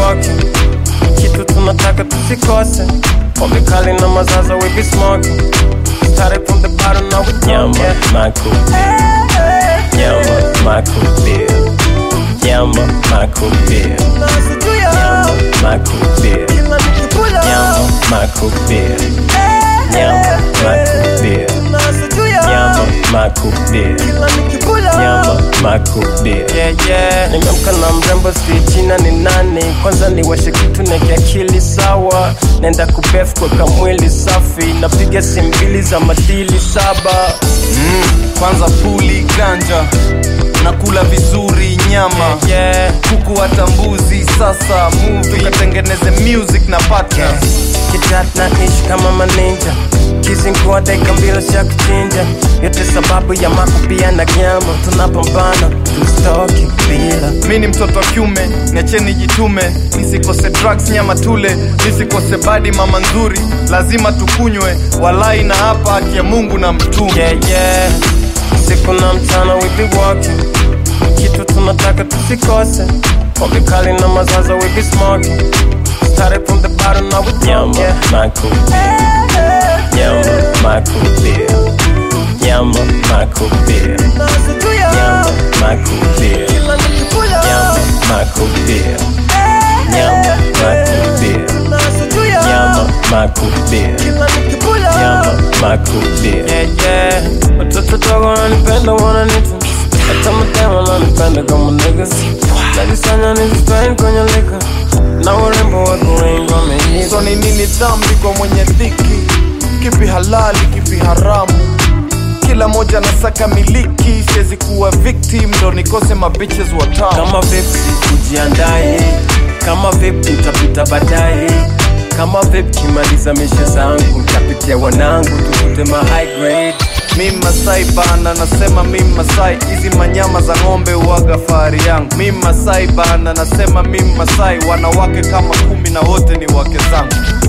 walking. Kitu tunataka tusikose. Pombe kali na mazaza we be smoking. Started from the bottom, now we Nyama, makubia. Nyama, makubia. Nyama, makubia. Nyama, makubia. Nyama, makubia. Nyama, makubia. Nyama, makubia. Nyama, makubia. Yeah, nimeamka na mrembo si jina ni nani. Kwanza niwashe kitu na kiakili sawa. Nenda kubef kwa kamwili safi. Napiga simbili za madili 7. Kwanza puli ganja, nakula vizuri nyama, Yeah, kuku hata mbuzi. Sasa movie katengeneze music na partner. kidat na ish kama maninja. Kissing kwa dakika mbili cha kuchinja. Yote sababu ya makupia na nyama. Tunapambana, tustoki bila. Mini mtoto kiume, niacheni jitume. Nisikose drugs nyama tule, nisikose badi mama nzuri. Lazima tukunywe, walai na hapa haki ya Mungu na mtume. Yeah, siku na mchana we be walking. Kitu tunataka tusikose. Pombe kali na mazaza we be smoking. Started from the bottom, now we Nyama, makubia. Nyama, makubia. Nyama, makubia. Nyama, makubia. Nyama, makubia. Nyama, makubia. Nyama, makubia. Nyama, makubia. Yeah, watoto dogo wananipenda wananita. Hata mademo wananipenda kama niggas. Najisanya nijispain kwenye lika. Na urembo wako wengi wameiga. So ni nini dhambi kwa mwenye dhiki? Kipi halali, kipi haramu? Kila moja nasaka miliki. Siwezi kuwa victim ndo nikose mabitches watamu. Kama vipi ujiandae. Kama vipi utapita baadaye. Kama vipi kimaliza misha zangu. Nitapitia wanangu tukute ma high grade. Mimi Masai bana, nasema mimi Masai. Hizi manyama za ng'ombe uwaga fahari yangu. Mimi Masai bana, nasema mimi Masai. Wanawake kama 10 na wote ni wake zangu.